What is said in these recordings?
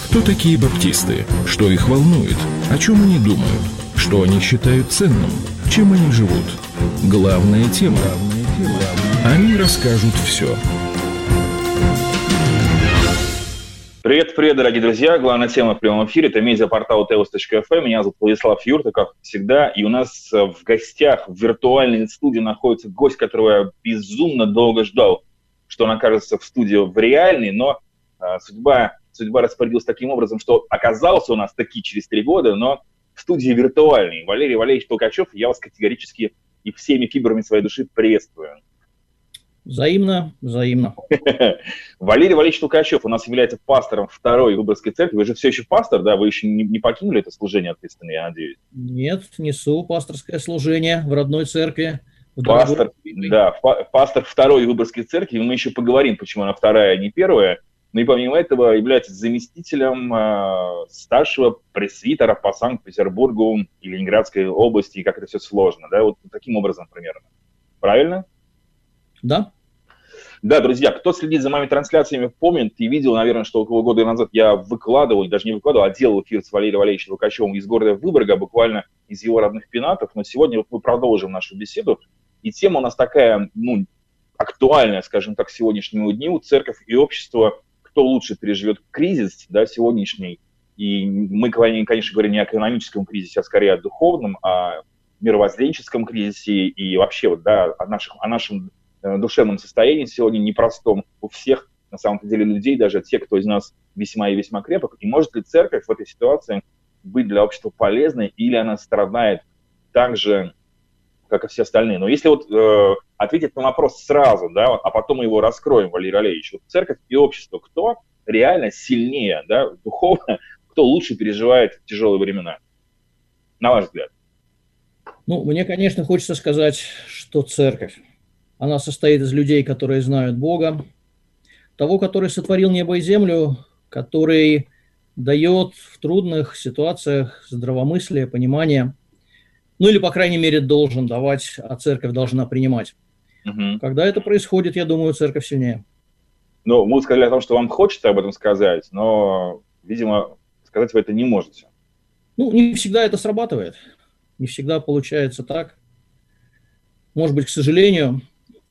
Кто такие баптисты? Что их волнует? О чем они думают? Что они считают ценным? Чем они живут? Главная тема. Они расскажут все. Привет, дорогие друзья. Главная тема в прямом эфире – это медиапортал teos.fm. Меня зовут Владислав Юрта, как всегда. И у нас в гостях в виртуальной студии находится гость, которого я безумно долго ждал, что он окажется в студии в реальной, но судьба распорядилась таким образом, что оказался у нас таки через 3 года, но в студии виртуальной. Валерий Валерьевич Толкачев, я вас категорически и всеми фибрами своей души приветствую. Взаимно. Валерий Валерьевич Толкачев у нас является пастором Второй Выборгской церкви. Вы же все еще пастор, да? Вы еще не покинули это служение ответственное, я надеюсь? Нет, несу пасторское служение в родной церкви. Пастор Второй Выборгской церкви. Мы еще поговорим, почему она вторая, а не первая. Ну и помимо этого является заместителем старшего пресвитера по Санкт-Петербургу и Ленинградской области, и как это все сложно, да? Вот таким образом примерно. Правильно? Да. Да, друзья, кто следит за моими трансляциями, помнит и видел, наверное, что около года назад я выкладывал, даже не выкладывал, а делал эфир с Валерием Валерьевичем Толкачевым из города Выборга, буквально из его родных Пенатов. Но сегодня вот мы продолжим нашу беседу. И тема у нас такая, актуальная, скажем так, к сегодняшнему дню. Церковь и общество, кто лучше переживет кризис, да, сегодняшний. И мы, конечно, говорим не о экономическом кризисе, а скорее о духовном, о мировоззренческом кризисе и вообще вот, да, о нашем душевном состоянии сегодня непростом у всех, на самом деле, людей, даже те, кто из нас весьма и весьма крепок. И может ли церковь в этой ситуации быть для общества полезной, или она страдает так же, как и все остальные? Но если ответить на вопрос сразу, да, а потом мы его раскроем, Валерий Валерьевич, вот церковь и общество, кто реально сильнее, да, духовно, кто лучше переживает тяжелые времена, на ваш взгляд? Мне, конечно, хочется сказать, что церковь. Она состоит из людей, которые знают Бога, того, который сотворил небо и землю, который дает в трудных ситуациях здравомыслие, понимание, или, по крайней мере, должен давать, а церковь должна принимать. Угу. Когда это происходит, я думаю, церковь сильнее. Вы сказали о том, что вам хочется об этом сказать, но, видимо, сказать вы это не можете. Не всегда это срабатывает, не всегда получается так. Может быть, к сожалению.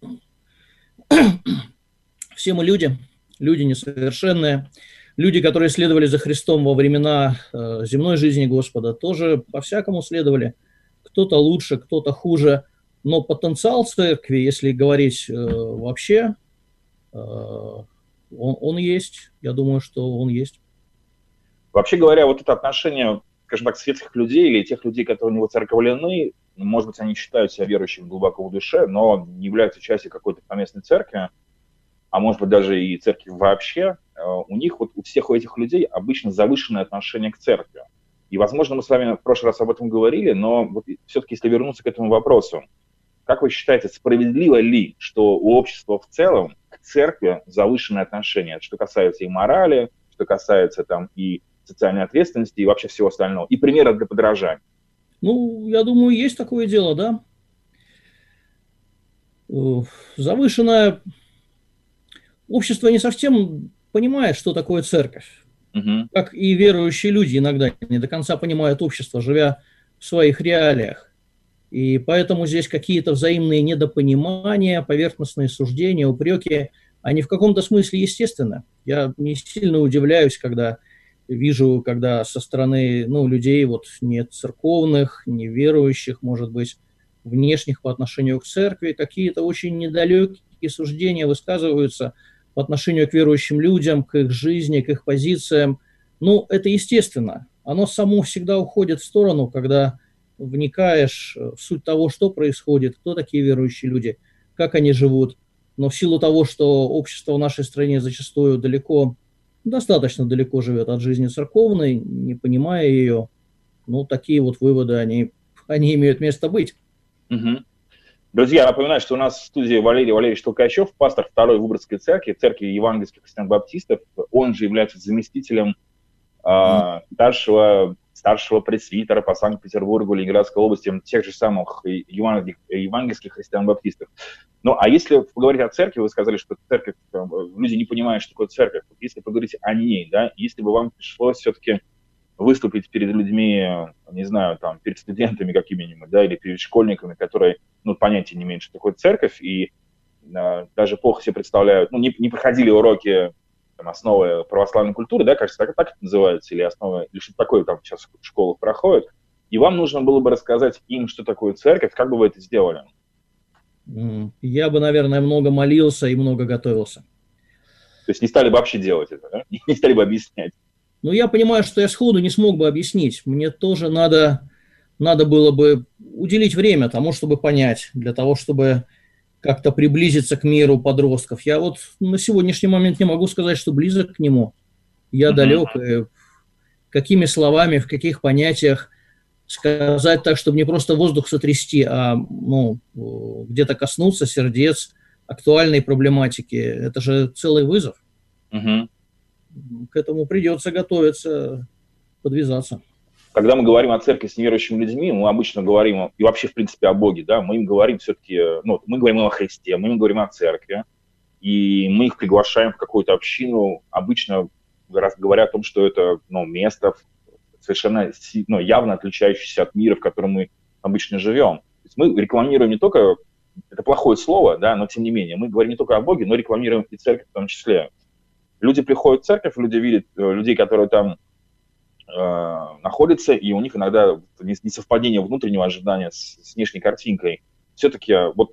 Все мы люди несовершенные, люди, которые следовали за Христом во времена земной жизни Господа, тоже по-всякому следовали. Кто-то лучше, кто-то хуже, но потенциал церкви, если говорить вообще, он есть. Я думаю, что он есть. Вообще говоря, вот это отношение, скажем так, светских людей или тех людей, которые не воцерковлены, может быть, они считают себя верующими глубоко в душе, но не являются частью какой-то поместной церкви, а может быть, даже и церкви вообще, у них, у всех этих людей обычно завышенное отношение к церкви. И, возможно, мы с вами в прошлый раз об этом говорили, но все-таки, если вернуться к этому вопросу, как вы считаете, справедливо ли, что у общества в целом к церкви завышенное отношение, что касается и морали, что касается и социальной ответственности, и вообще всего остального, и примера для подражания? Я думаю, есть такое дело, да. Завышенное общество не совсем понимает, что такое церковь. Угу. Как и верующие люди иногда не до конца понимают общество, живя в своих реалиях. И поэтому здесь какие-то взаимные недопонимания, поверхностные суждения, упреки, они в каком-то смысле естественны. Я не сильно удивляюсь, когда вижу, когда со стороны людей не церковных, не верующих, может быть, внешних по отношению к церкви, какие-то очень недалекие суждения высказываются по отношению к верующим людям, к их жизни, к их позициям. Это естественно. Оно само всегда уходит в сторону, когда вникаешь в суть того, что происходит, кто такие верующие люди, как они живут. Но в силу того, что общество в нашей стране зачастую достаточно далеко живет от жизни церковной, не понимая ее, такие выводы, они имеют место быть. Угу. Друзья, напоминаю, что у нас в студии Валерий Валерьевич Толкачев, пастор Второй Выборгской церкви, церкви евангельских христиан-баптистов. Он же является заместителем старшего старшего пресвитера по Санкт-Петербургу, Ленинградской области, тех же самых евангельских христиан-баптистов. Ну, а если поговорить о церкви, вы сказали, что церковь, люди не понимают, что такое церковь. Если поговорить о ней, да, если бы вам пришлось все-таки выступить перед людьми, не знаю, там, перед студентами какими-нибудь, да, или перед школьниками, которые, ну, понятия не имеют, что такое церковь, и даже плохо себе представляют, ну, не проходили уроки там, основы православной культуры, да, кажется, так это называется, или основы, или что-то такое там сейчас в школах проходит, и вам нужно было бы рассказать им, что такое церковь, как бы вы это сделали? Я бы, наверное, много молился и много готовился. То есть не стали бы вообще делать это, да? Не стали бы объяснять? Ну, я понимаю, что я сходу не смог бы объяснить. Мне тоже надо было бы уделить время тому, чтобы понять, для того, чтобы как-то приблизиться к миру подростков. Я вот на сегодняшний момент не могу сказать, что близок к нему. Я далек. И какими словами, в каких понятиях сказать так, чтобы не просто воздух сотрясти, а ну, где-то коснуться сердец актуальной проблематики. Это же целый вызов. К этому придется готовиться, подвязаться. Когда мы говорим о церкви с неверующими людьми, мы обычно говорим, и вообще, в принципе, о Боге, да, мы им говорим все-таки, ну, мы говорим о Христе, мы им говорим о церкви, и мы их приглашаем в какую-то общину, обычно говоря о том, что это, ну, место совершенно, ну, явно отличающееся от мира, в котором мы обычно живем. То есть мы рекламируем не только, это плохое слово, да, но тем не менее, мы говорим не только о Боге, но рекламируем и церковь в том числе. Люди приходят в церковь, люди видят людей, которые там находятся, и у них иногда несовпадение внутреннего ожидания с внешней картинкой. Все-таки вот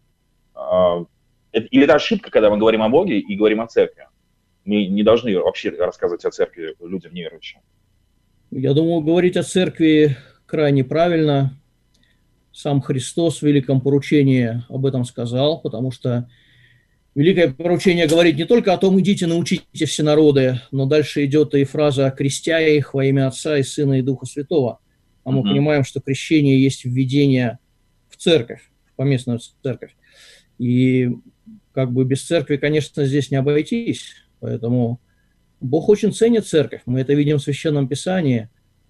или это ошибка, когда мы говорим о Боге и говорим о церкви. Мы не должны вообще рассказывать о церкви людям неверующим. Я думаю, говорить о церкви крайне правильно. Сам Христос в Великом поручении об этом сказал, потому что Великое поручение говорит не только о том, идите, научите все народы, но дальше идет и фраза «крестя их во имя Отца и Сына и Духа Святого». А мы понимаем, что крещение есть введение в церковь, в поместную церковь. И как бы без церкви, конечно, здесь не обойтись. Поэтому Бог очень ценит церковь. Мы это видим в Священном Писании.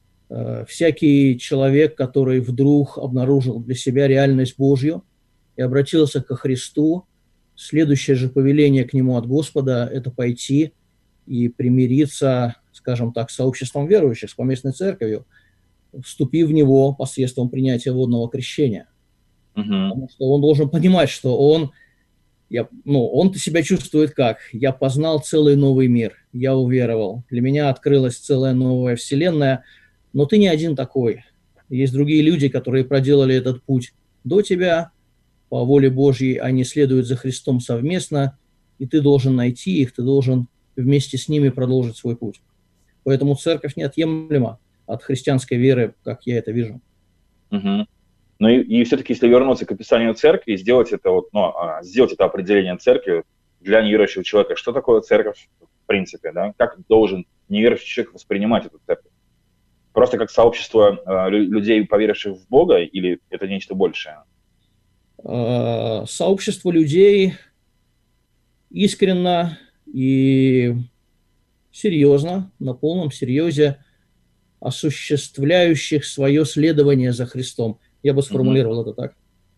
Всякий человек, который вдруг обнаружил для себя реальность Божью и обратился ко Христу, следующее же повеление к нему от Господа – это пойти и примириться, скажем так, с сообществом верующих, с поместной церковью, вступив в него посредством принятия водного крещения. Потому что он должен понимать, что он-то себя чувствует как? Я познал целый новый мир, я уверовал, для меня открылась целая новая вселенная, но ты не один такой. Есть другие люди, которые проделали этот путь до тебя, по воле Божьей они следуют за Христом совместно, и ты должен найти их, ты должен вместе с ними продолжить свой путь. Поэтому церковь неотъемлема от христианской веры, как я это вижу. Ну и все-таки, если вернуться к описанию церкви, сделать это определение церкви для неверующего человека, что такое церковь в принципе, да? Как должен неверующий человек воспринимать эту церковь? Просто как сообщество людей, поверивших в Бога, или это нечто большее? Сообщество людей искренно и серьезно, на полном серьезе осуществляющих свое следование за Христом. Я бы сформулировал это так.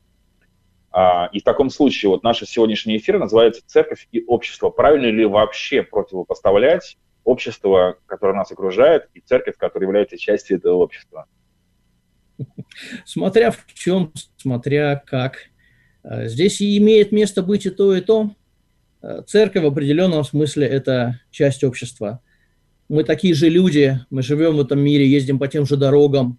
И в таком случае вот наш сегодняшний эфир называется «Церковь и общество». Правильно ли вообще противопоставлять общество, которое нас окружает, и церковь, которая является частью этого общества? Смотря в чем, смотря как. Здесь и имеет место быть и то, и то. Церковь в определенном смысле – это часть общества. Мы такие же люди, мы живем в этом мире, ездим по тем же дорогам,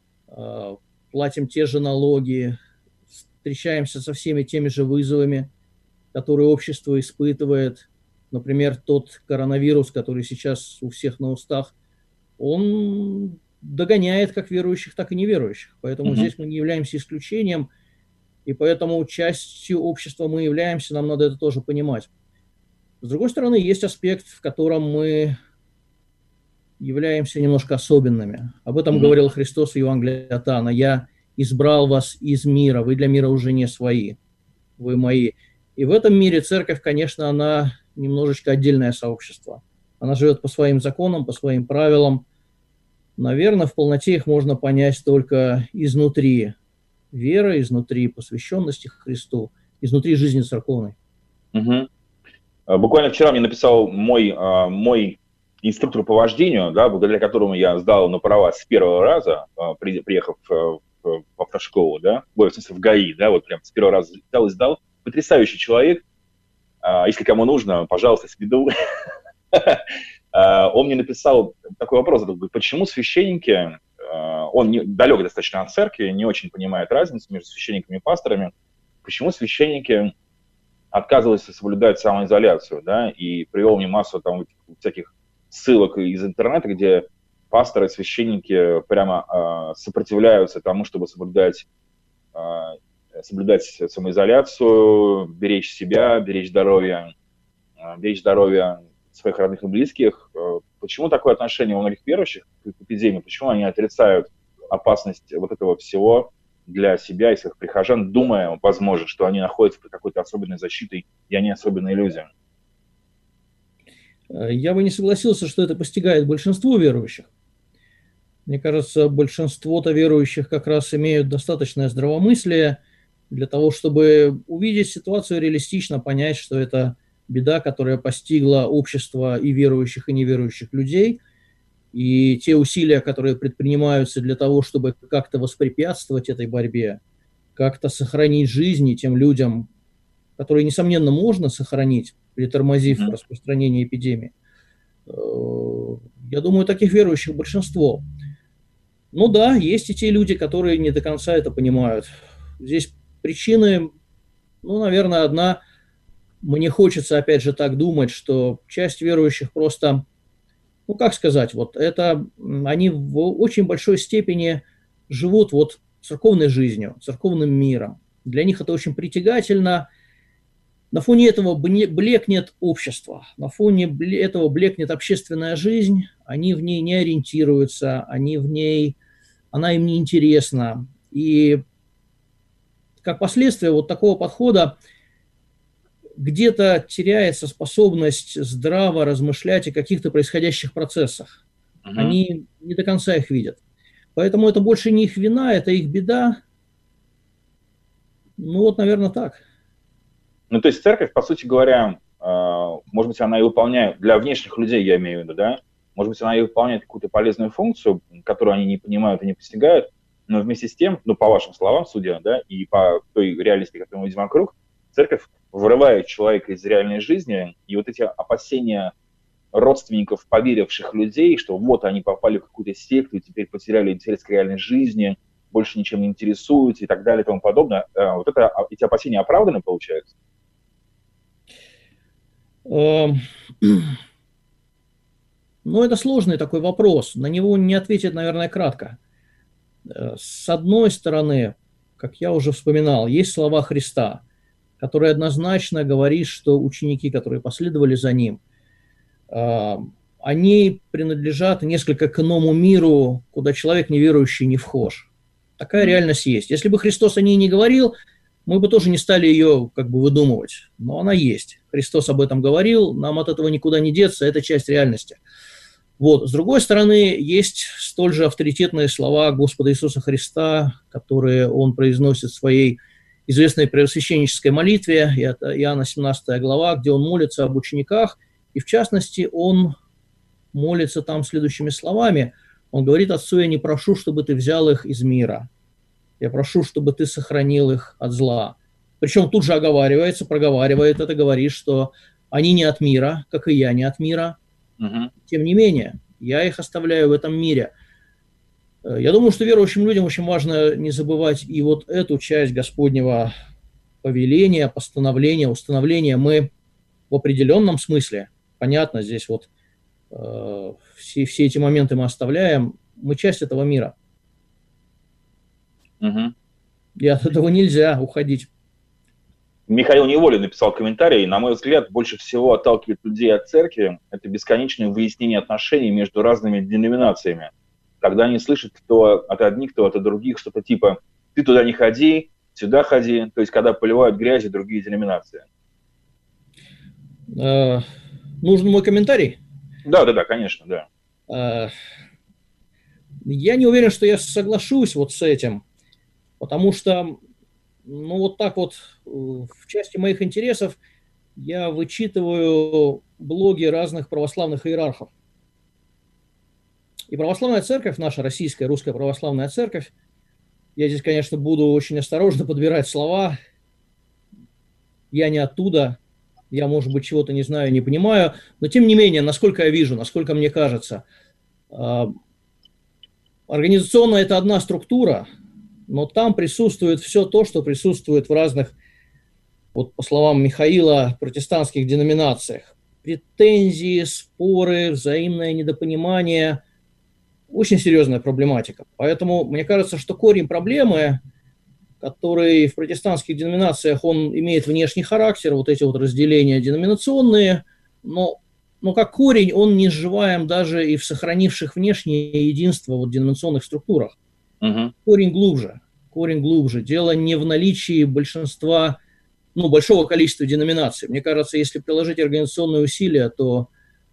платим те же налоги, встречаемся со всеми теми же вызовами, которые общество испытывает. Например, тот коронавирус, который сейчас у всех на устах, он догоняет как верующих, так и неверующих. Поэтому здесь мы не являемся исключением, и поэтому частью общества мы являемся, нам надо это тоже понимать. С другой стороны, есть аспект, в котором мы являемся немножко особенными. Об этом говорил Христос в Евангелии от Иоанна. «Я избрал вас из мира, вы для мира уже не свои, вы мои». И в этом мире церковь, конечно, она немножечко отдельное сообщество. Она живет по своим законам, по своим правилам. наверное, в полноте их можно понять только изнутри веры, изнутри посвященности Христу, изнутри жизни церковной. Угу. Буквально вчера мне написал мой инструктор по вождению, да, благодаря которому я сдал на права с первого раза, приехав в автошколу, да, в смысле в ГАИ, да, вот прям с первого раза взял и сдал. Потрясающий человек. Если кому нужно, пожалуйста, сведу. Он мне написал такой вопрос, почему священники, он далек достаточно от церкви, не очень понимает разницу между священниками и пасторами, почему священники отказываются соблюдать самоизоляцию, да, и привел мне массу там всяких ссылок из интернета, где пасторы и священники прямо сопротивляются тому, чтобы соблюдать самоизоляцию, беречь себя, беречь здоровье своих родных и близких. Почему такое отношение у многих верующих к эпидемии? Почему они отрицают опасность вот этого всего для себя и своих прихожан, думая, возможно, что они находятся под какой-то особенной защитой, и они особенные люди? Я бы не согласился, что это постигает большинство верующих. Мне кажется, большинство-то верующих как раз имеют достаточное здравомыслие для того, чтобы увидеть ситуацию реалистично, понять, что это беда, которая постигла общество и верующих, и неверующих людей, и те усилия, которые предпринимаются для того, чтобы как-то воспрепятствовать этой борьбе, как-то сохранить жизни тем людям, которые, несомненно, можно сохранить, притормозив распространение эпидемии. Я думаю, таких верующих большинство. Ну да, есть и те люди, которые не до конца это понимают. Здесь причины, наверное, одна. Мне хочется, опять же, так думать, что часть верующих просто, как сказать, они в очень большой степени живут церковной жизнью, церковным миром. Для них это очень притягательно. На фоне этого блекнет общество, на фоне этого блекнет общественная жизнь, они в ней не ориентируются, она им не интересна. И как последствие такого подхода где-то теряется способность здраво размышлять о каких-то происходящих процессах. Они не до конца их видят. Поэтому это больше не их вина, это их беда. Наверное, так. То есть церковь, по сути говоря, может быть, она и выполняет, для внешних людей, я имею в виду, да, может быть, она и выполняет какую-то полезную функцию, которую они не понимают и не постигают, но вместе с тем, по вашим словам, судя, да, и по той реальности, которую мы видим вокруг, церковь вырывает человека из реальной жизни, и эти опасения родственников поверивших людей, что они попали в какую-то секту и теперь потеряли интерес к реальной жизни, больше ничем не интересуются и так далее и тому подобное. Эти опасения оправданы, получается? Это сложный такой вопрос. На него не ответить, наверное, кратко. С одной стороны, как я уже вспоминал, есть слова Христа, который однозначно говорит, что ученики, которые последовали за ним, они принадлежат несколько к иному миру, куда человек неверующий не вхож. Такая реальность есть. Если бы Христос о ней не говорил, мы бы тоже не стали ее выдумывать. Но она есть. Христос об этом говорил, нам от этого никуда не деться, это часть реальности. С другой стороны, есть столь же авторитетные слова Господа Иисуса Христа, которые Он произносит в своей известной преосвященнической молитве, это Иоанна 17 глава, где Он молится об учениках, и в частности, Он молится там следующими словами. Он говорит: «Отцу, я не прошу, чтобы ты взял их из мира, я прошу, чтобы ты сохранил их от зла». Причем тут же проговаривает это, говорит, что они не от мира, как и я не от мира. Тем не менее, я их оставляю в этом мире. Я думаю, что верующим людям очень важно не забывать и эту часть Господнего повеления, постановления, установления. Мы в определенном смысле, понятно, здесь все эти моменты мы оставляем, мы часть этого мира. И от этого нельзя уходить. Михаил Неволин написал комментарий. На мой взгляд, больше всего отталкивает людей от церкви это бесконечное выяснение отношений между разными деноминациями. Когда они слышат то от одних, то от других что-то типа «ты туда не ходи, сюда ходи», то есть когда поливают грязью другие деноминации. Нужен мой комментарий? Да, конечно, да. Я не уверен, что я соглашусь вот с этим, потому что, ну, вот так вот в части моих интересов я вычитываю блоги разных православных иерархов. И православная церковь, наша российская, русская православная церковь, я здесь, конечно, буду очень осторожно подбирать слова, я не оттуда, я, может быть, чего-то не знаю, не понимаю, но тем не менее, насколько я вижу, насколько мне кажется, организационно это одна структура, но там присутствует все то, что присутствует в разных, вот по словам Михаила, протестантских деноминациях. Претензии, споры, взаимное недопонимание. Очень серьезная проблематика. Поэтому мне кажется, что корень проблемы, который в протестантских деноминациях, он имеет внешний характер, вот эти вот разделения деноминационные, но как корень он не сживаем даже и в сохранивших внешнее единство вот деноминационных структурах. Корень глубже. Дело не в наличии большинства, большого количества деноминаций. Мне кажется, если приложить организационные усилия, то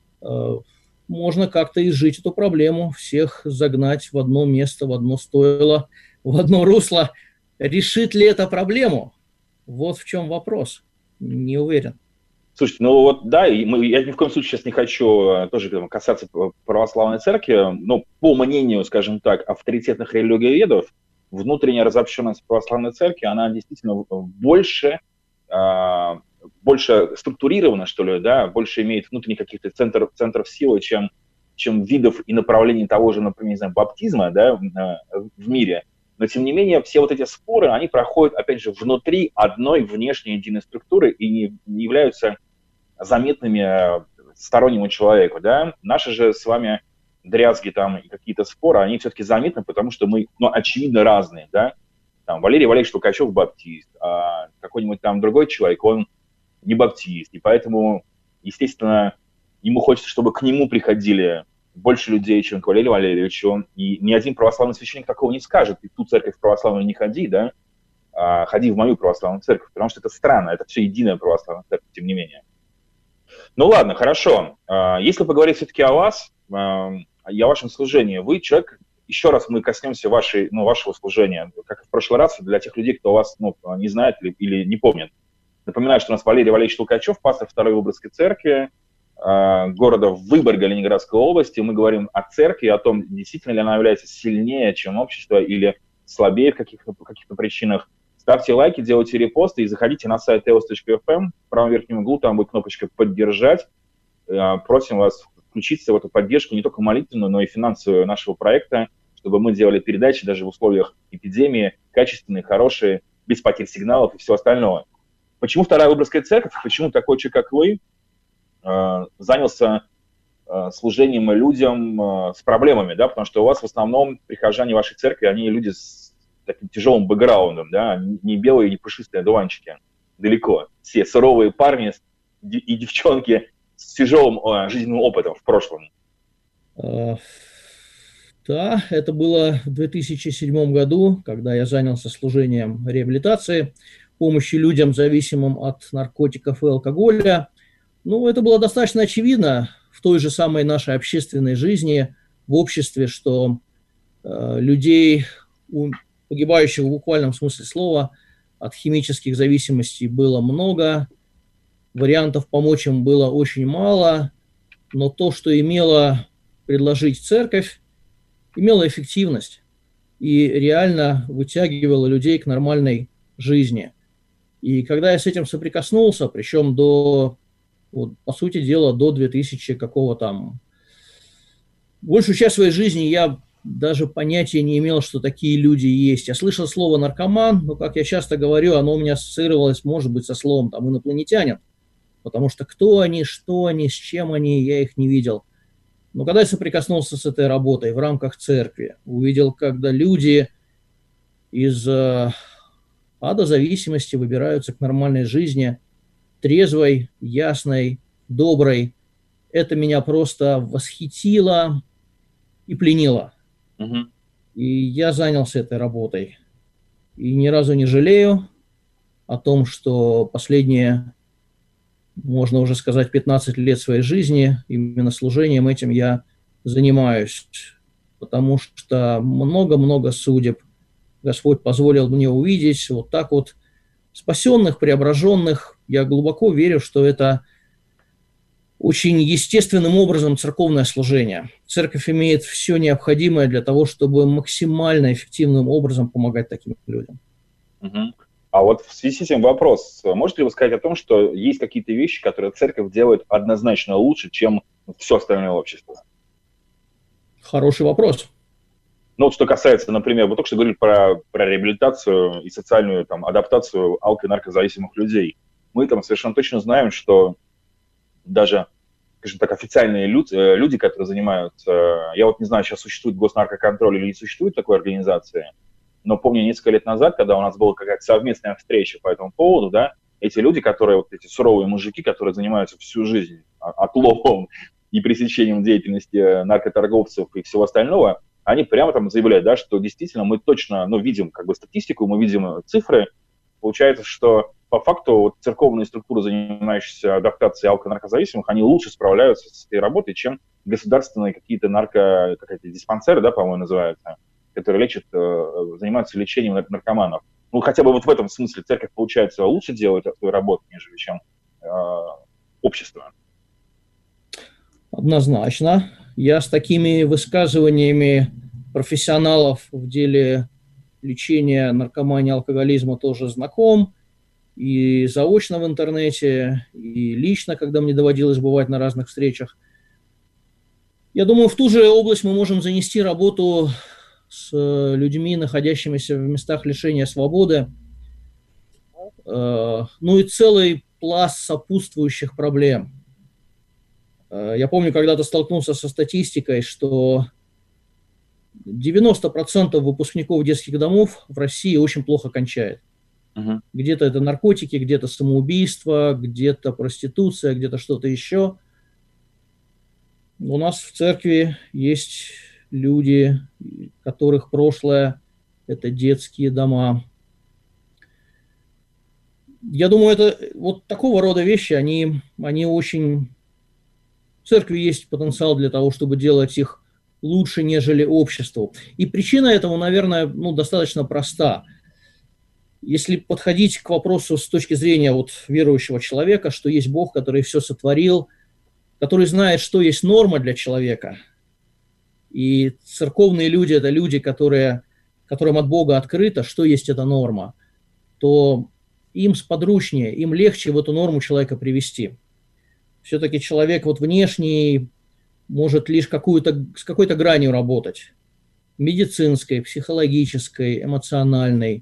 можно как-то изжить эту проблему, всех загнать в одно место, в одно стойло, в одно русло. Решит ли это проблему? Вот в чем вопрос. Не уверен. Слушайте, я ни в коем случае сейчас не хочу тоже касаться православной церкви, но по мнению, скажем так, авторитетных религиоведов, внутренняя разобщенность православной церкви, она действительно больше структурирована, что ли, да, больше имеет внутренних каких-то центров силы, чем видов и направлений того же, например, не знаю, баптизма, да, в мире. Но, тем не менее, все вот эти споры, они проходят, опять же, внутри одной внешней единой структуры и не являются заметными стороннему человеку, да. Наши же с вами дрязги там и какие-то споры, они все-таки заметны, потому что мы, очевидно, разные, да. Там Валерий Валерьевич Толкачев баптист, а какой-нибудь там другой человек, он не баптист, и поэтому, естественно, ему хочется, чтобы к нему приходили больше людей, чем к Валерию Валерьевичу, и ни один православный священник такого не скажет, и в ту церковь православную не ходи, да, а ходи в мою православную церковь, потому что это странно, это все единая православная церковь, тем не менее. Ну ладно, хорошо. Если поговорить все-таки о вас, о вашем служении, вы человек, еще раз мы коснемся вашего служения, как и в прошлый раз, для тех людей, кто вас не знает или не помнит. Напоминаю, что у нас Валерий Валерьевич Толкачев, пастор Второй Выборгской церкви, города Выборга Ленинградской области. Мы говорим о церкви, о том, действительно ли она является сильнее, чем общество, или слабее в каких-то причинах. Ставьте лайки, делайте репосты и заходите на сайт eos.fm. В правом верхнем углу там будет кнопочка «Поддержать». Просим вас включиться в эту поддержку не только молитвенную, но и финансовую нашего проекта, чтобы мы делали передачи даже в условиях эпидемии, качественные, хорошие, без потерь сигналов и все остальное. Почему Вторая Выборгская церковь? Почему такой человек, как вы, занялся служением людям с проблемами, да, потому что у вас в основном прихожане вашей церкви, они люди с таким тяжелым бэкграундом, да, не белые, не пушистые одуванчики, далеко. Все суровые парни и девчонки с тяжелым жизненным опытом в прошлом. Да, это было в 2007 году, когда я занялся служением реабилитации, помощи людям, зависимым от наркотиков и алкоголя. Это было достаточно очевидно в той же самой нашей общественной жизни, в обществе, что людей, погибающих в буквальном смысле слова, от химических зависимостей было много, вариантов помочь им было очень мало, но то, что имела предложить церковь, имело эффективность и реально вытягивало людей к нормальной жизни. И когда я с этим соприкоснулся, причем по сути дела, до 2000 большую часть своей жизни я даже понятия не имел, что такие люди есть. Я слышал слово «наркоман», но, как я часто говорю, оно у меня ассоциировалось, может быть, со словом «инопланетянин», потому что кто они, что они, с чем они, я их не видел. Но когда я соприкоснулся с этой работой в рамках церкви, увидел, когда люди из ада зависимости выбираются к нормальной жизни, трезвой, ясной, доброй, это меня просто восхитило и пленило. И я занялся этой работой. И ни разу не жалею о том, что последние, можно уже сказать, 15 лет своей жизни именно служением этим я занимаюсь. потому что много-много судеб Господь позволил мне увидеть, вот так вот, спасенных, преображенных. Я глубоко верю, что это очень естественным образом церковное служение. Церковь имеет все необходимое для того, чтобы максимально эффективным образом помогать таким людям. А вот в связи с этим вопрос. Можете ли вы сказать о том, что есть какие-то вещи, которые церковь делает однозначно лучше, чем все остальное общество? Хороший вопрос. Ну, вот что касается, например, вы только что говорили про реабилитацию и социальную там, адаптацию алко- и наркозависимых людей. Мы там совершенно точно знаем, что даже, скажем так, официальные люди, которые занимаются... Я вот не знаю, сейчас существует госнаркоконтроль или не существует такой организации, но помню, несколько лет назад, когда у нас была какая-то совместная встреча по этому поводу, да, эти люди, которые, вот эти суровые мужики, которые занимаются всю жизнь отловом и пресечением деятельности наркоторговцев и всего остального, они прямо там заявляют, да, что действительно мы точно, видим как бы статистику, мы видим цифры. Получается, что по факту вот, церковные структуры, занимающиеся адаптацией алко-наркозависимых, они лучше справляются с этой работой, чем государственные какие-то какие-то диспансеры, да, по-моему, называются, которые лечат, занимаются лечением наркоманов. Ну, хотя бы вот в этом смысле церковь, получается, лучше делает свою работу, нежели чем общество. Однозначно. Я с такими высказываниями профессионалов в деле лечения наркомании, алкоголизма тоже знаком. И заочно в интернете, и лично, когда мне доводилось бывать на разных встречах. Я думаю, в ту же область мы можем занести работу с людьми, находящимися в местах лишения свободы. Ну и целый пласт сопутствующих проблем. Я помню, когда-то столкнулся со статистикой, что 90% выпускников детских домов в России очень плохо кончает. Где-то это наркотики, где-то самоубийство, где-то проституция, где-то что-то еще. У нас в церкви есть люди, которых прошлое – это детские дома. Я думаю, это вот такого рода вещи, они очень... В церкви есть потенциал для того, чтобы делать их лучше, нежели обществу. И причина этого, наверное, достаточно проста. Если подходить к вопросу с точки зрения вот верующего человека, что есть Бог, который все сотворил, который знает, что есть норма для человека, и церковные люди – это люди, которым от Бога открыто, что есть эта норма, то им сподручнее, им легче в эту норму человека привести. Все-таки человек вот внешний может лишь с какой-то гранью работать. Медицинской, психологической, эмоциональной.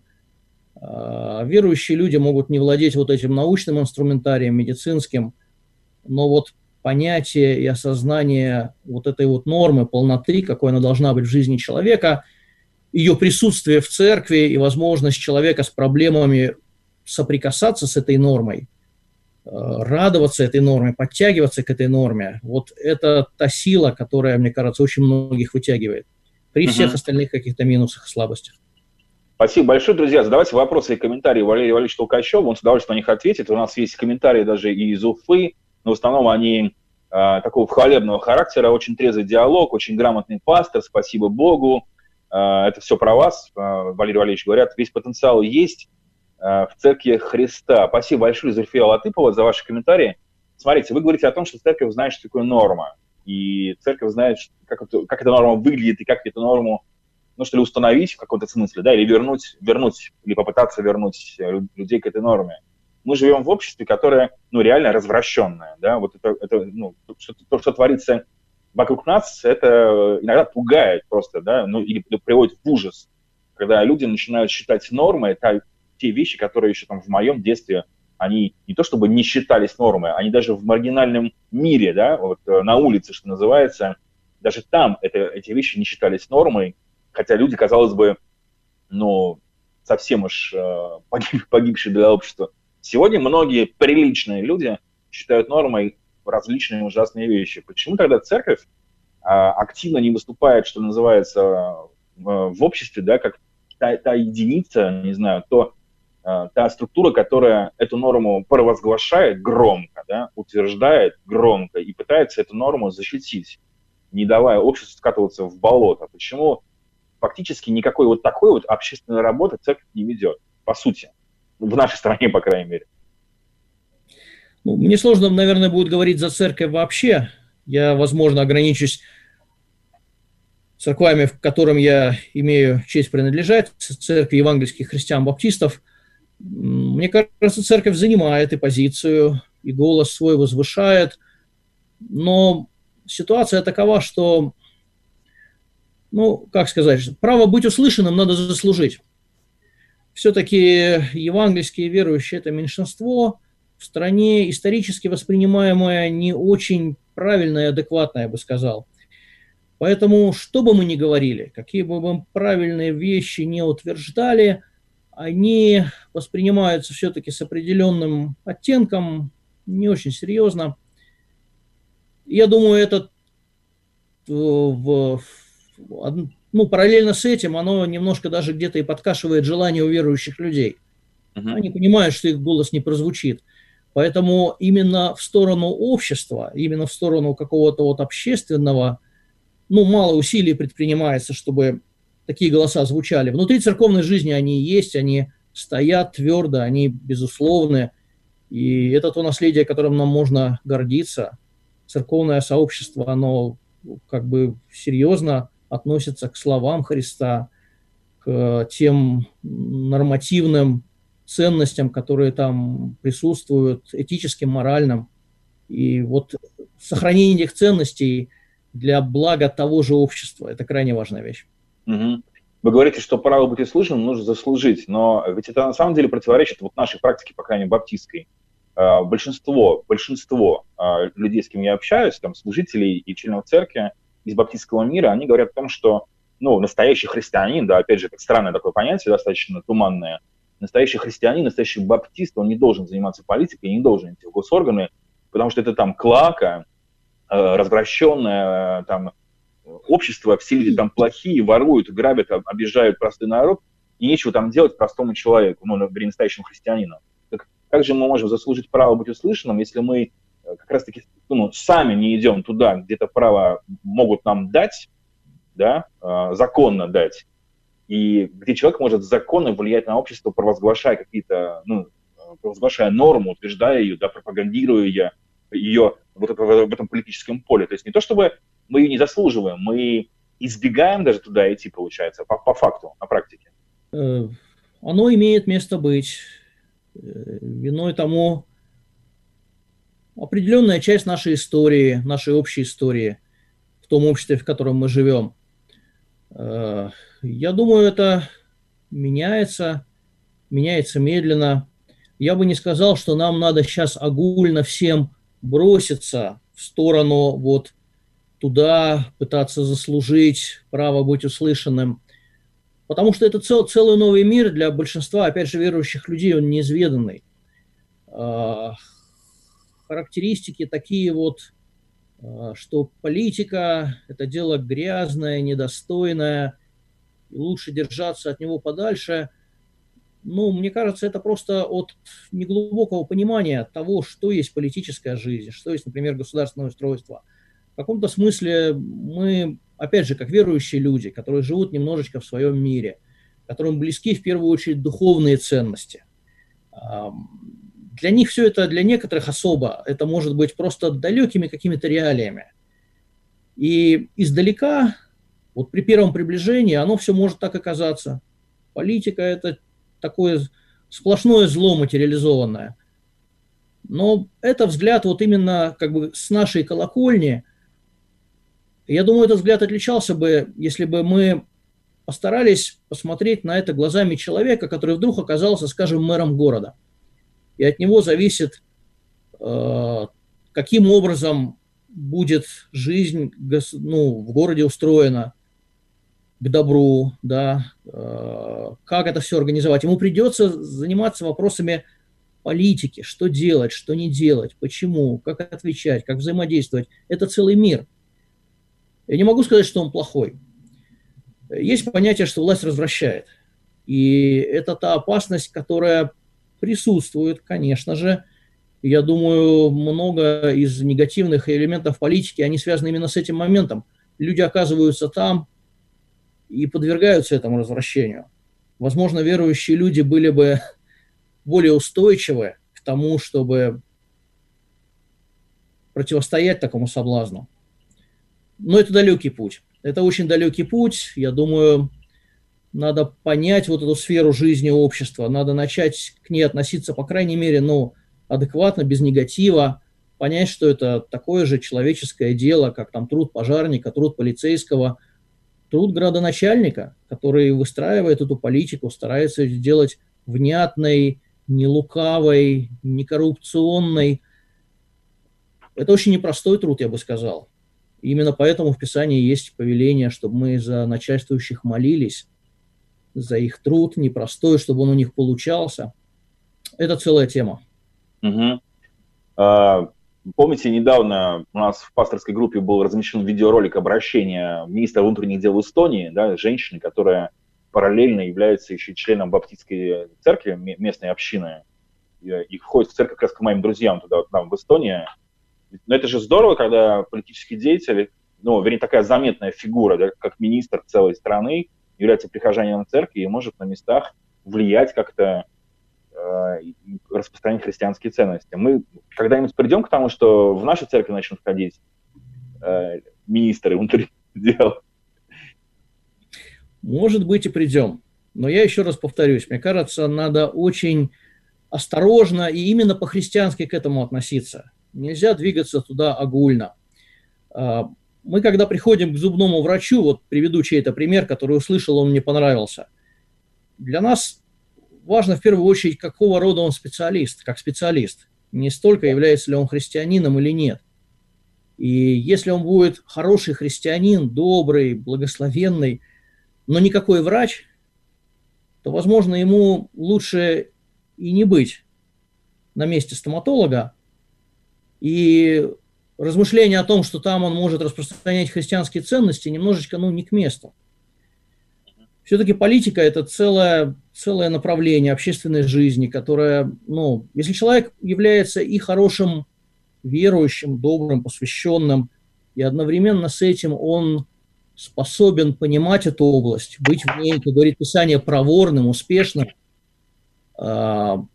Верующие люди могут не владеть вот этим научным инструментарием, медицинским, но вот понятие и осознание вот этой вот нормы, полноты, какой она должна быть в жизни человека, ее присутствие в церкви и возможность человека с проблемами соприкасаться с этой нормой, радоваться этой норме, подтягиваться к этой норме, вот это та сила, которая, мне кажется, очень многих вытягивает при всех остальных каких-то минусах и слабостях. Спасибо большое, друзья. Задавайте вопросы и комментарии Валерию Валерьевичу Толкачеву, он с удовольствием на них ответит. У нас есть комментарии даже и из Уфы, но в основном они такого хвалебного характера, очень трезвый диалог, очень грамотный пастор, спасибо Богу. Это все про вас, Валерий Валерьевич, говорят, весь потенциал есть в Церкви Христа. Спасибо большое, Зульфия Латыпова, за ваши комментарии. Смотрите, вы говорите о том, что церковь знает, что такое норма, и церковь знает, как эта норма выглядит, и как эту норму, установить в каком-то смысле, да, или вернуть, или попытаться вернуть людей к этой норме. Мы живем в обществе, которое, реально развращенное, да, вот это то, что творится вокруг нас, это иногда пугает просто, да, или приводит в ужас, когда люди начинают считать нормой те вещи, которые еще там в моем детстве, они не то чтобы не считались нормой, они даже в маргинальном мире, да, вот на улице, что называется, даже там эти вещи не считались нормой, хотя люди, казалось бы, совсем уж погибшие для общества. Сегодня многие приличные люди считают нормой различные ужасные вещи. Почему тогда церковь активно не выступает, что называется, в обществе, да, как та единица, не знаю, та структура, которая эту норму провозглашает громко, да, утверждает громко и пытается эту норму защитить? не давая обществу скатываться в болото? Почему фактически никакой вот такой вот общественной работы церковь не ведет, по сути, в нашей стране, по крайней мере? Ну, мне сложно, наверное, будет говорить за церковь вообще. Я, возможно, ограничусь церквами, в которым я имею честь принадлежать, церкви евангельских христиан-баптистов. Мне кажется, церковь занимает и позицию, и голос свой возвышает, но ситуация такова, что, ну, как сказать, право быть услышанным надо заслужить. Все-таки евангельские верующие – это меньшинство в стране, исторически воспринимаемое не очень правильно и адекватно, я бы сказал. Поэтому, что бы мы ни говорили, какие бы мы правильные вещи не утверждали, они воспринимаются все-таки с определенным оттенком, не очень серьезно. Я думаю, это параллельно с этим оно немножко даже где-то и подкашивает желание у верующих людей. Они понимают, что их голос не прозвучит. Поэтому именно в сторону общества, именно в сторону какого-то вот общественного, мало усилий предпринимается, чтобы такие голоса звучали. Внутри церковной жизни они есть, они стоят твердо, они безусловны. И это то наследие, которым нам можно гордиться. Церковное сообщество, оно как бы серьезно относится к словам Христа, к тем нормативным ценностям, которые там присутствуют, этическим, моральным. И вот сохранение этих ценностей для блага того же общества – это крайне важная вещь. Вы говорите, что право быть услышанным нужно заслужить, но ведь это на самом деле противоречит вот нашей практике, по крайней мере, баптистской. Большинство людей, с кем я общаюсь, там, служителей и членов церкви из баптистского мира, они говорят о том, что настоящий христианин, да, опять же, это странное такое понятие, достаточно туманное, настоящий христианин, настоящий баптист, он не должен заниматься политикой, не должен идти в госорганы, потому что это там клака, развращенное там общество, все люди там плохие, воруют, грабят, обижают простой народ, и нечего там делать простому человеку, настоящему христианину. Как же мы можем заслужить право быть услышанным, если мы как раз-таки сами не идем туда, где это право могут нам дать, да, законно дать, и где человек может законно влиять на общество, провозглашая какие-то, провозглашая норму, утверждая ее, да, пропагандируя ее в этом политическом поле. То есть не то, чтобы мы ее не заслуживаем, мы избегаем даже туда идти, получается, по факту, на практике. Оно имеет место быть. Виной тому определенная часть нашей истории, нашей общей истории в том обществе, в котором мы живем. Я думаю, это меняется медленно. Я бы не сказал, что нам надо сейчас огульно всем броситься в сторону вот туда, пытаться заслужить право быть услышанным. Потому что это целый новый мир для большинства, опять же, верующих людей, он неизведанный. Характеристики такие вот, что политика – это дело грязное, недостойное, и лучше держаться от него подальше. Мне кажется, это просто от неглубокого понимания того, что есть политическая жизнь, что есть, например, государственное устройство. В каком-то смысле мы, опять же, как верующие люди, которые живут немножечко в своем мире, которым близки в первую очередь духовные ценности. Для них все это, для некоторых особо, это может быть просто далекими какими-то реалиями. И издалека, вот при первом приближении, оно все может так оказаться. Политика – это такое сплошное зло материализованное. Но это взгляд вот именно как бы с нашей колокольни. Я думаю, этот взгляд отличался бы, если бы мы постарались посмотреть на это глазами человека, который вдруг оказался, скажем, мэром города. И от него зависит, каким образом будет жизнь в городе устроена к добру, да, как это все организовать. Ему придется заниматься вопросами политики, что делать, что не делать, почему, как отвечать, как взаимодействовать. Это целый мир. Я не могу сказать, что он плохой. Есть понятие, что власть развращает. И это та опасность, которая присутствует, конечно же. Я думаю, много из негативных элементов политики, они связаны именно с этим моментом. люди оказываются там и подвергаются этому развращению. Возможно, верующие люди были бы более устойчивы к тому, чтобы противостоять такому соблазну. Но это далекий путь. Это очень далекий путь. Я думаю, надо понять вот эту сферу жизни общества. Надо начать к ней относиться, по крайней мере, адекватно, без негатива. Понять, что это такое же человеческое дело, как там труд пожарника, труд полицейского, труд градоначальника, который выстраивает эту политику, старается сделать внятной, не лукавой, не коррупционной. Это очень непростой труд, я бы сказал. И именно поэтому в Писании есть повеление, чтобы мы за начальствующих молились, за их труд непростой, чтобы он у них получался. Это целая тема. Угу. Помните, недавно у нас в пасторской группе был размещен видеоролик обращения министра внутренних дел Эстонии, да, женщины, которая параллельно является еще членом баптистской церкви, местной общины, и входит в церковь как раз к моим друзьям туда, там, в Эстонии. Но это же здорово, когда политический деятель, вернее, такая заметная фигура, да, как министр целой страны, является прихожанином церкви и может на местах влиять как-то, распространять христианские ценности. Мы когда-нибудь придем к тому, что в нашей церкви начнут ходить министры внутренних дел? Может быть, и придем. Но я еще раз повторюсь, мне кажется, надо очень осторожно и именно по-христиански к этому относиться. Нельзя двигаться туда огульно. Мы, когда приходим к зубному врачу, вот приведу чей-то пример, который услышал, он мне понравился. Для нас важно в первую очередь, какого рода он специалист, как специалист. Не столько, является ли он христианином или нет. И если он будет хороший христианин, добрый, благословенный, но никакой врач, то, возможно, ему лучше и не быть на месте стоматолога. И размышления о том, что там он может распространять христианские ценности, немножечко, не к месту. Все-таки политика – это целое направление общественной жизни, которое, если человек является и хорошим верующим, добрым, посвященным, и одновременно с этим он способен понимать эту область, быть в ней, как говорит Писание, проворным, успешным, то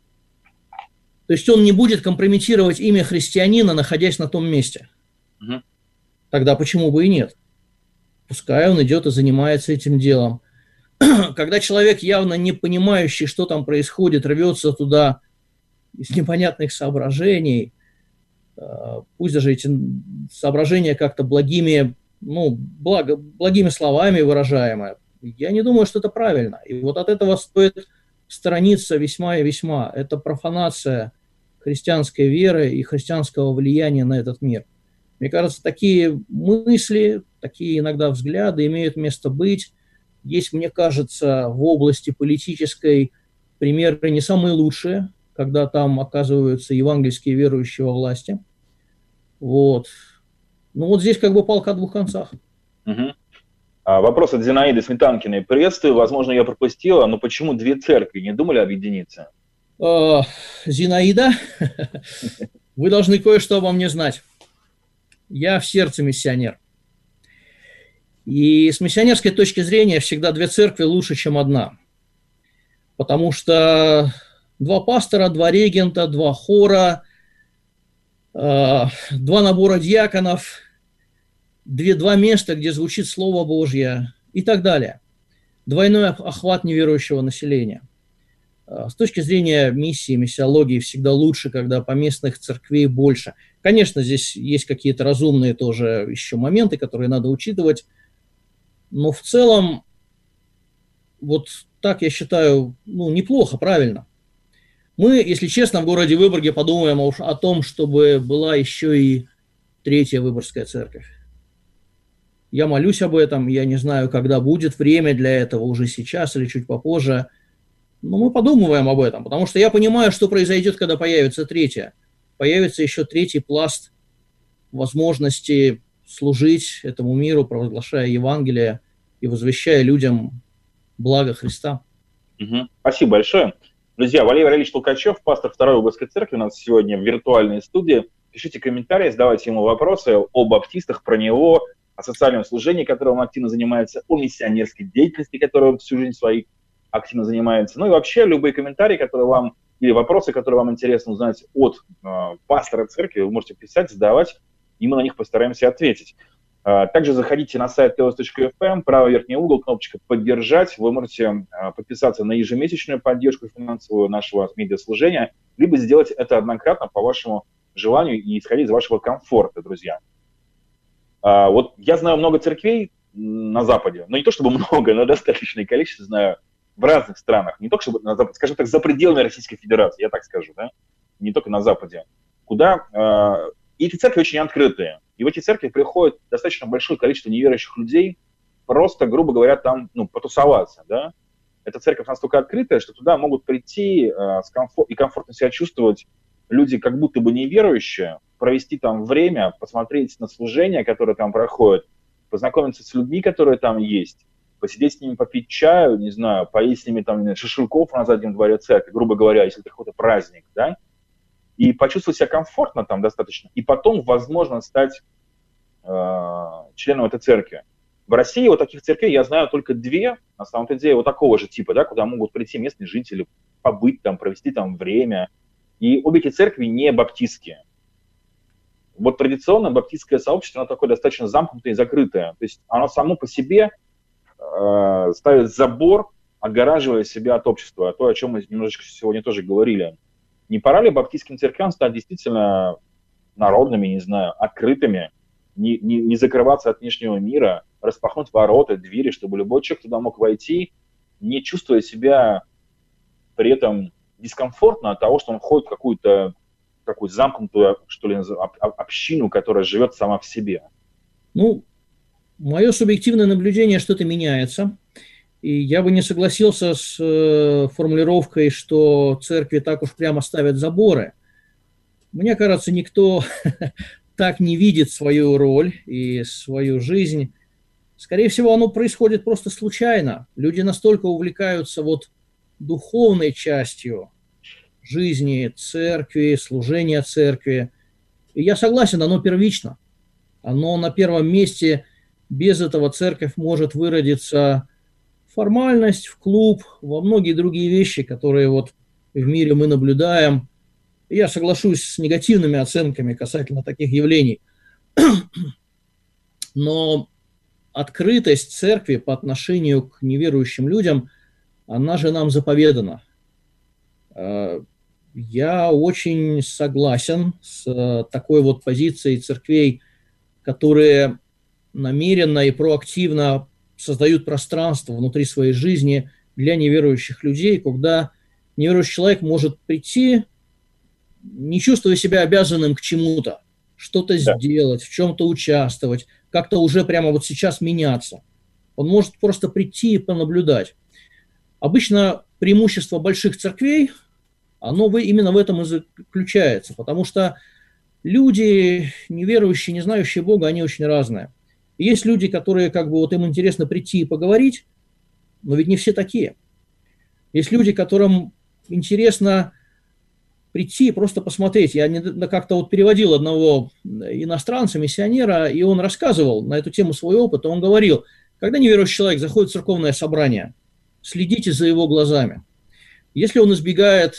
есть он не будет компрометировать имя христианина, находясь на том месте. Угу. Тогда почему бы и нет? Пускай он идет и занимается этим делом. Когда человек, явно не понимающий, что там происходит, рвется туда из непонятных соображений, пусть даже эти соображения как-то благими словами выражаемые, я не думаю, что это правильно. И вот от этого стоит сторониться весьма и весьма. Это профанация христианской веры и христианского влияния на этот мир. Мне кажется, такие мысли, такие иногда взгляды имеют место быть. Есть, мне кажется, в области политической примеры не самые лучшие, когда там оказываются евангельские верующие во власти. Вот. Здесь как бы палка о двух концах. Угу. Вопрос от Зинаиды Сметанкиной. Приветствую, возможно, я пропустила, но почему две церкви? Не думали объединиться? Зинаида, вы должны кое-что обо мне знать. Я в сердце миссионер. И с миссионерской точки зрения всегда две церкви лучше, чем одна. Потому что два пастора, два регента, два хора, два набора диаконов, два места, где звучит Слово Божье и так далее. Двойной охват неверующего населения. С точки зрения миссии, миссиологии всегда лучше, когда поместных церквей больше. Конечно, здесь есть какие-то разумные тоже еще моменты, которые надо учитывать. Но в целом, вот так я считаю, неплохо, правильно. Мы, если честно, в городе Выборге подумаем о том, чтобы была еще и третья Выборгская церковь. Я молюсь об этом, я не знаю, когда будет время для этого, уже сейчас или чуть попозже. Но мы подумываем об этом, потому что я понимаю, что произойдет, когда появится третья. Появится еще третий пласт возможности служить этому миру, провозглашая Евангелие и возвещая людям благо Христа. Угу. Спасибо большое. Друзья, Валерий Валерьевич Толкачев, пастор Второй Выборгской церкви, у нас сегодня в виртуальной студии. Пишите комментарии, задавайте ему вопросы о баптистах, про него, о социальном служении, которым он активно занимается, о миссионерской деятельности, которой он всю жизнь своей активно занимается. Ну и вообще любые комментарии, которые вам, или вопросы, которые вам интересно узнать от пастора церкви, вы можете писать, задавать, и мы на них постараемся ответить. Также заходите на сайт teos.fm, правый верхний угол, кнопочка «Поддержать». Вы можете подписаться на ежемесячную поддержку финансовую нашего медиаслужения, либо сделать это однократно по вашему желанию и исходя из вашего комфорта, друзья. Вот я знаю много церквей на Западе, но не то чтобы много, но достаточное количество знаю в разных странах, не только чтобы на Западе, скажем так, за пределами Российской Федерации, я так скажу, да, не только на Западе, куда... И эти церкви очень открытые. И в эти церкви приходит достаточно большое количество неверующих людей, просто, грубо говоря, там, потусоваться, да. Эта церковь настолько открытая, что туда могут прийти и комфортно себя чувствовать люди, как будто бы неверующие, провести там время, посмотреть на служения, которые там проходят, познакомиться с людьми, которые там есть, посидеть с ними, попить чаю, не знаю, поесть с ними там шашлыков на заднем дворе церкви, грубо говоря, если это какой-то праздник, да, и почувствовать себя комфортно там достаточно, и потом, возможно, стать членом этой церкви. В России вот таких церквей я знаю только 2, на самом-то деле, вот такого же типа, да, куда могут прийти местные жители, побыть там, провести там время. И обе эти церкви не баптистские. Вот традиционно баптистское сообщество, оно такое достаточно замкнутое и закрытое. То есть оно само по себе ставит забор, огораживая себя от общества, то, о чем мы немножечко сегодня тоже говорили. Не пора ли баптистским церквям стать действительно народными, не знаю, открытыми, не закрываться от внешнего мира, распахнуть ворота, двери, чтобы любой человек туда мог войти, не чувствуя себя при этом дискомфортно от того, что он входит в какую-то такую замкнутую, что ли, общину, которая живет сама в себе? Ну, мое субъективное наблюдение, что это меняется. И я бы не согласился с формулировкой, что церкви так уж прямо ставят заборы. Мне кажется, никто так не видит свою роль и свою жизнь. Скорее всего, оно происходит просто случайно. Люди настолько увлекаются вот духовной частью жизни церкви, служения церкви. И я согласен, оно первично. Оно на первом месте. Без этого церковь может выродиться в формальность, в клуб, во многие другие вещи, которые вот в мире мы наблюдаем. И я соглашусь с негативными оценками касательно таких явлений. Но открытость церкви по отношению к неверующим людям, она же нам заповедана. Я очень согласен с такой вот позицией церквей, которые намеренно и проактивно создают пространство внутри своей жизни для неверующих людей, когда неверующий человек может прийти, не чувствуя себя обязанным к чему-то, что-то сделать, в чем-то участвовать, как-то уже прямо вот сейчас меняться. Он может просто прийти и понаблюдать. Обычно преимущество больших церквей, оно именно в этом и заключается, потому что люди, неверующие, не знающие Бога, они очень разные. И есть люди, которые как бы вот им интересно прийти и поговорить, но ведь не все такие. Есть люди, которым интересно прийти и просто посмотреть. Я как-то вот переводил одного иностранца, миссионера, и он рассказывал на эту тему свой опыт, и он говорил, когда неверующий человек заходит в церковное собрание, следите за его глазами. Если он избегает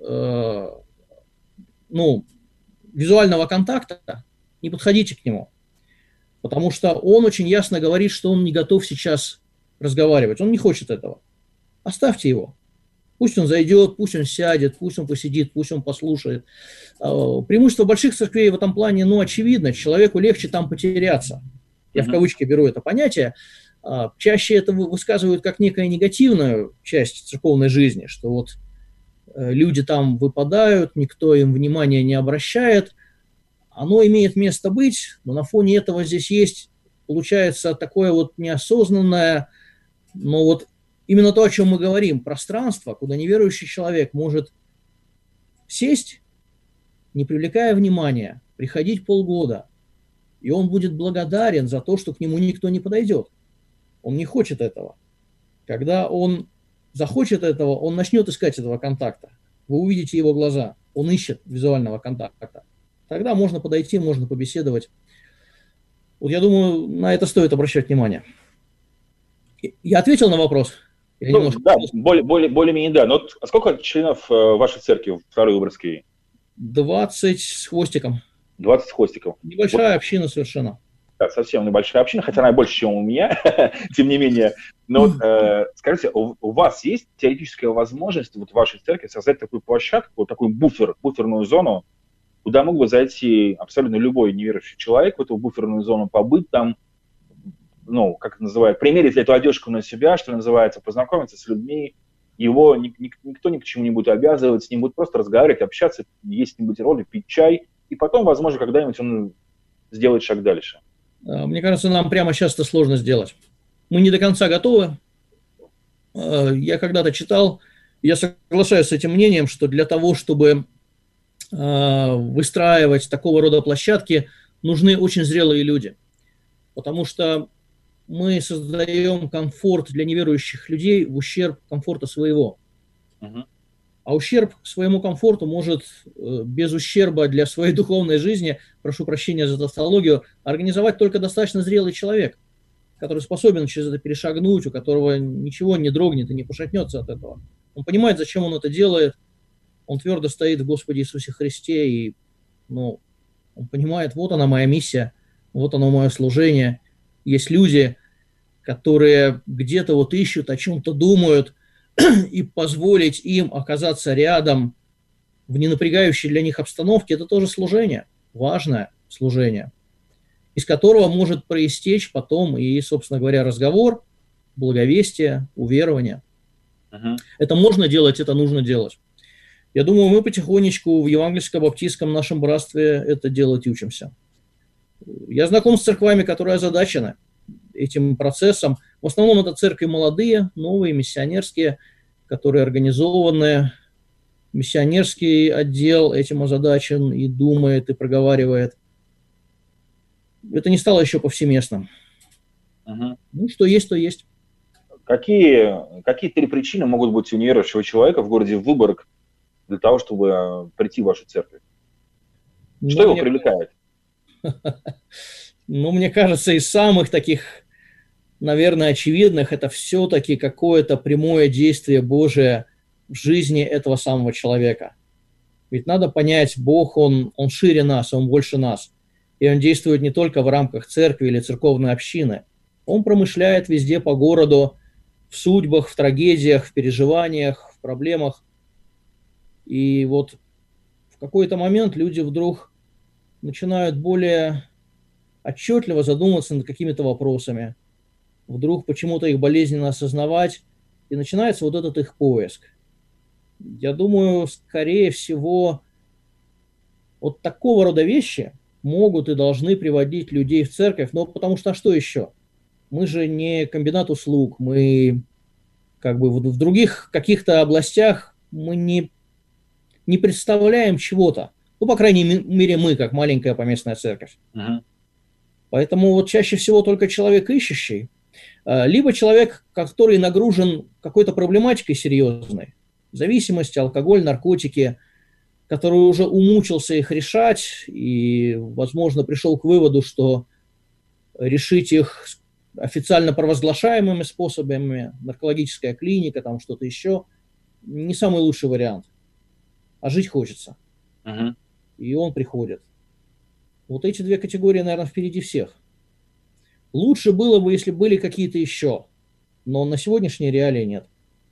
визуального контакта, не подходите к нему, потому что он очень ясно говорит, что он не готов сейчас разговаривать, он не хочет этого. Оставьте его. Пусть он зайдет, пусть он сядет, пусть он посидит, пусть он послушает. Преимущество больших церквей в этом плане, очевидно, человеку легче там потеряться. Я в кавычки беру это понятие. Чаще это высказывают как некая негативную часть церковной жизни, что вот люди там выпадают, никто им внимания не обращает. Оно имеет место быть, но на фоне этого здесь есть, получается, такое вот неосознанное, но вот именно то, о чем мы говорим, пространство, куда неверующий человек может сесть, не привлекая внимания, приходить полгода, и он будет благодарен за то, что к нему никто не подойдет. Он не хочет этого. Когда он захочет этого, он начнет искать этого контакта. Вы увидите его глаза. Он ищет визуального контакта. Тогда можно подойти, можно побеседовать. Вот я думаю, на это стоит обращать внимание. Я ответил на вопрос? Да, более-менее да. Но а сколько членов вашей церкви Второй Выборгской? 20 с хвостиком. 20 с хвостиком. Небольшая община совершенно. Да, совсем небольшая община, хотя она больше, чем у меня, тем не менее. Но скажите, у вас есть теоретическая возможность в вашей церкви создать такую площадку, такую буферную зону, куда мог бы зайти абсолютно любой неверующий человек в эту буферную зону, побыть там, как это называют, примерить эту одежку на себя, что называется, познакомиться с людьми, его никто ни к чему не будет обязывать, с ним будет просто разговаривать, общаться, есть с ним бутерброды, пить чай, и потом, возможно, когда-нибудь он сделает шаг дальше. Мне кажется, нам прямо сейчас это сложно сделать. Мы не до конца готовы. Я когда-то читал, я соглашаюсь с этим мнением, что для того, чтобы выстраивать такого рода площадки, нужны очень зрелые люди. Потому что мы создаем комфорт для неверующих людей в ущерб комфорта своего. А ущерб своему комфорту может без ущерба для своей духовной жизни, прошу прощения за тавтологию, организовать только достаточно зрелый человек, который способен через это перешагнуть, у которого ничего не дрогнет и не пошатнется от этого. Он понимает, зачем он это делает, он твердо стоит в Господе Иисусе Христе, и он понимает, вот она моя миссия, вот оно мое служение. Есть люди, которые где-то вот ищут, о чем-то думают, и позволить им оказаться рядом в ненапрягающей для них обстановке, это тоже служение, важное служение, из которого может проистечь потом и, собственно говоря, разговор, благовестие, уверование. Это можно делать, это нужно делать. Я думаю, мы потихонечку в евангельско-баптистском нашем братстве это делать учимся. Я знаком с церквами, которые озадачены этим процессом. В основном это церкви молодые, новые, миссионерские, которые организованы. Миссионерский отдел этим озадачен и думает, и проговаривает. Это не стало еще повсеместным. Что есть, то есть. Какие 3 причины могут быть у неверующего человека в городе Выборг для того, чтобы прийти в вашу церковь? Что его привлекает? Мне кажется, из самых таких, наверное, очевидных, это все-таки какое-то прямое действие Божие в жизни этого самого человека. Ведь надо понять, Бог, Он шире нас, Он больше нас. И Он действует не только в рамках церкви или церковной общины. Он промышляет везде по городу, в судьбах, в трагедиях, в переживаниях, в проблемах. И вот в какой-то момент люди вдруг начинают более отчетливо задумываться над какими-то вопросами. Вдруг почему-то их болезненно осознавать, и начинается вот этот их поиск. Я думаю, скорее всего, вот такого рода вещи могут и должны приводить людей в церковь, но потому что что еще? Мы же не комбинат услуг, мы в других каких-то областях мы не представляем чего-то. По крайней мере, мы, как маленькая поместная церковь. Поэтому вот чаще всего только человек ищущий, либо человек, который нагружен какой-то проблематикой серьезной, зависимости, алкоголь, наркотики, который уже умучился их решать и, возможно, пришел к выводу, что решить их официально провозглашаемыми способами, наркологическая клиника, там что-то еще, не самый лучший вариант. А жить хочется. И он приходит. Вот эти 2 категории, наверное, впереди всех. Лучше было бы, если были какие-то еще, но на сегодняшние реалии нет.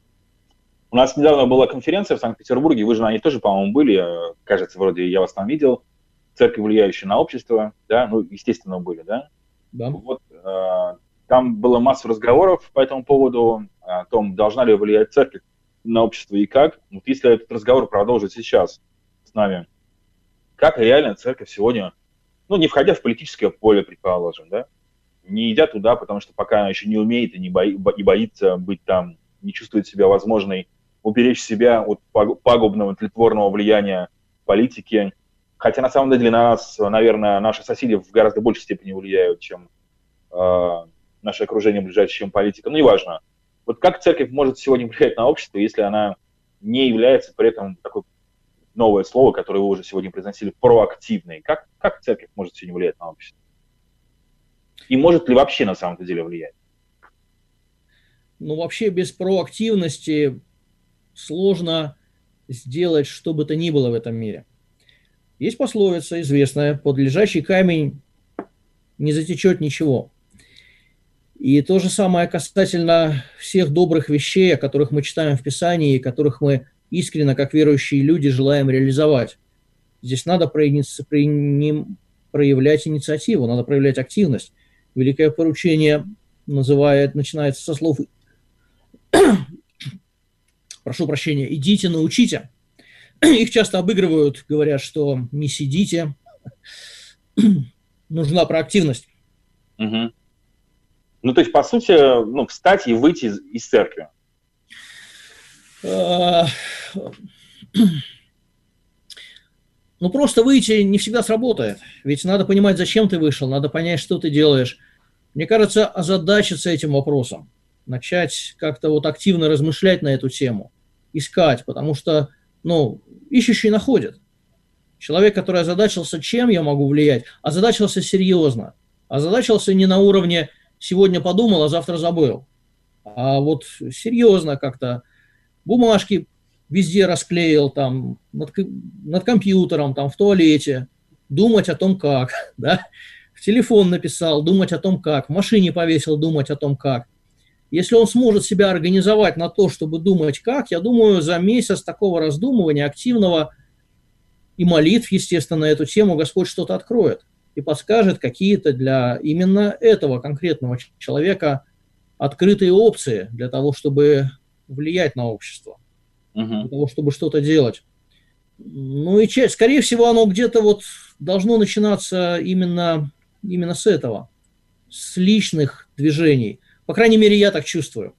У нас недавно была конференция в Санкт-Петербурге, вы же на ней тоже, по-моему, были, кажется, вроде я вас там видел, церковь, влияющая на общество, да, естественно, были, да? Да. Вот, там было масса разговоров по этому поводу, о том, должна ли влиять церковь на общество и как. Вот если этот разговор продолжить сейчас с нами, как реально церковь сегодня, не входя в политическое поле, предположим, да, не идя туда, потому что пока она еще не умеет и не боится быть там, не чувствует себя возможной уберечь себя от пагубного, тлетворного влияния политики. Хотя на самом деле на нас, наверное, наши соседи в гораздо большей степени влияют, чем наше окружение ближайшее, чем политика. Неважно. Вот как церковь может сегодня влиять на общество, если она не является при этом такой новое слово, которое вы уже сегодня произносили, проактивной? Как церковь может сегодня влиять на общество? И может ли вообще на самом деле влиять? Ну, вообще без проактивности сложно сделать что бы то ни было в этом мире. Есть пословица известная: под лежачий камень не затечет ничего. И то же самое касательно всех добрых вещей, о которых мы читаем в Писании, и которых мы искренне, как верующие люди, желаем реализовать. Здесь надо проявлять инициативу, надо проявлять активность. Великое поручение начинается со слов прошу прощения, идите, научите. Их часто обыгрывают, говорят, что не сидите, нужна проактивность. Угу. Ну, то есть, по сути, встать и выйти из церкви. Ну, просто выйти не всегда сработает. Ведь надо понимать, зачем ты вышел, надо понять, что ты делаешь. Мне кажется, озадачиться этим вопросом, начать как-то вот активно размышлять на эту тему, искать, потому что, ищущий находит. Человек, который озадачился, чем я могу влиять, озадачился серьезно. Озадачился не на уровне «сегодня подумал, а завтра забыл», а вот серьезно как-то бумажки везде расклеил, там, над компьютером, там, в туалете, думать о том, как, да, в телефон написал, думать о том, как, в машине повесил, думать о том, как. Если он сможет себя организовать на то, чтобы думать как, я думаю, за месяц такого раздумывания активного и молитв, естественно, на эту тему Господь что-то откроет и подскажет какие-то для именно этого конкретного человека открытые опции для того, чтобы влиять на общество, для того, чтобы что-то делать. Ну и, скорее всего, оно где-то вот должно начинаться именно с этого, с личных движений. По крайней мере, я так чувствую.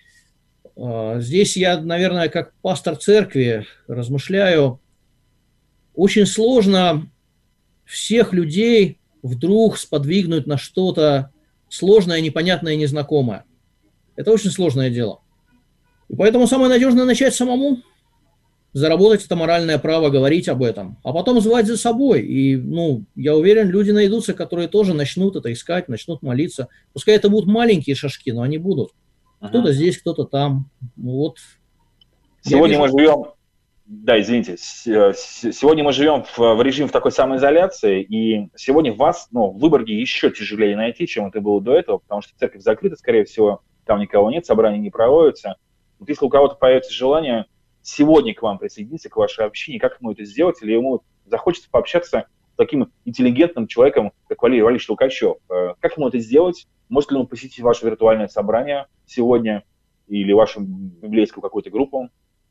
Здесь я, наверное, как пастор церкви размышляю. Очень сложно всех людей вдруг сподвигнуть на что-то сложное, непонятное, незнакомое. Это очень сложное дело. И поэтому самое надежное начать самому. Заработать это моральное право говорить об этом, а потом звать за собой. И, я уверен, люди найдутся, которые тоже начнут это искать, начнут молиться. Пускай это будут маленькие шажки, но они будут. Кто-то здесь, кто-то там. Вот. Сегодня мы живем... Да, извините. Сегодня мы живем в режиме такой самоизоляции, и сегодня вас, в Выборге еще тяжелее найти, чем это было до этого, потому что церковь закрыта, скорее всего, там никого нет, собрания не проводятся. Вот если у кого-то появится желание сегодня к вам присоединиться, к вашей общине, как ему это сделать, или ему захочется пообщаться с таким интеллигентным человеком, как Валерий Валерьевич Толкачев. Как ему это сделать? Может ли он посетить ваше виртуальное собрание сегодня или вашу библейскую какую-то группу?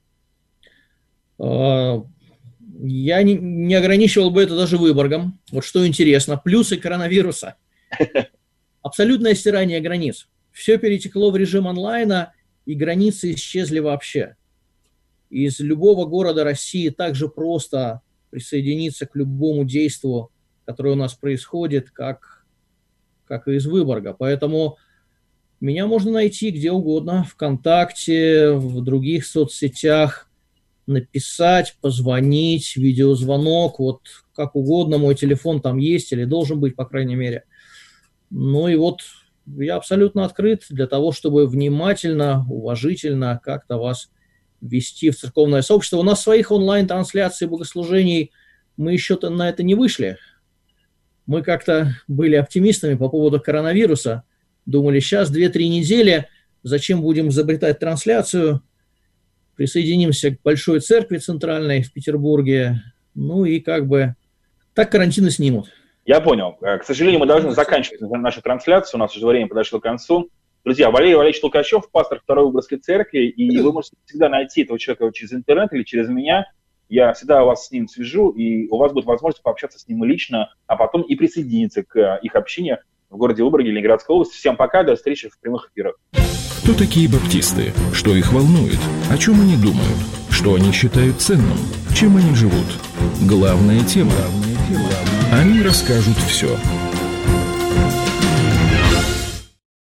Я не ограничивал бы это даже Выборгом. Вот что интересно, плюсы коронавируса. Абсолютное стирание границ. Все перетекло в режим онлайна, и границы исчезли вообще. Из любого города России также просто присоединиться к любому действию, которое у нас происходит, как и из Выборга. Поэтому меня можно найти где угодно, ВКонтакте, в других соцсетях, написать, позвонить, видеозвонок, вот как угодно, мой телефон там есть или должен быть, по крайней мере. Ну и вот я абсолютно открыт для того, чтобы внимательно, уважительно как-то вас ввести в церковное сообщество. У нас своих онлайн-трансляций богослужений мы еще-то на это не вышли. Мы как-то были оптимистами по поводу коронавируса. Думали, сейчас 2-3 недели, зачем будем изобретать трансляцию, присоединимся к большой церкви центральной в Петербурге, ну и как бы так карантины снимут. Я понял. К сожалению, мы должны заканчивать нашу трансляцию, у нас уже время подошло к концу. Друзья, Валерий Валерьевич Толкачев, пастор Второй Выборгской церкви, и вы можете всегда найти этого человека через интернет или через меня. Я всегда вас с ним свяжу, и у вас будет возможность пообщаться с ним лично, а потом и присоединиться к их общине в городе Выборге, Ленинградской области. Всем пока, до встречи в прямых эфирах. Кто такие баптисты? Что их волнует? О чем они думают? Что они считают ценным? Чем они живут? Главная тема. Они расскажут все.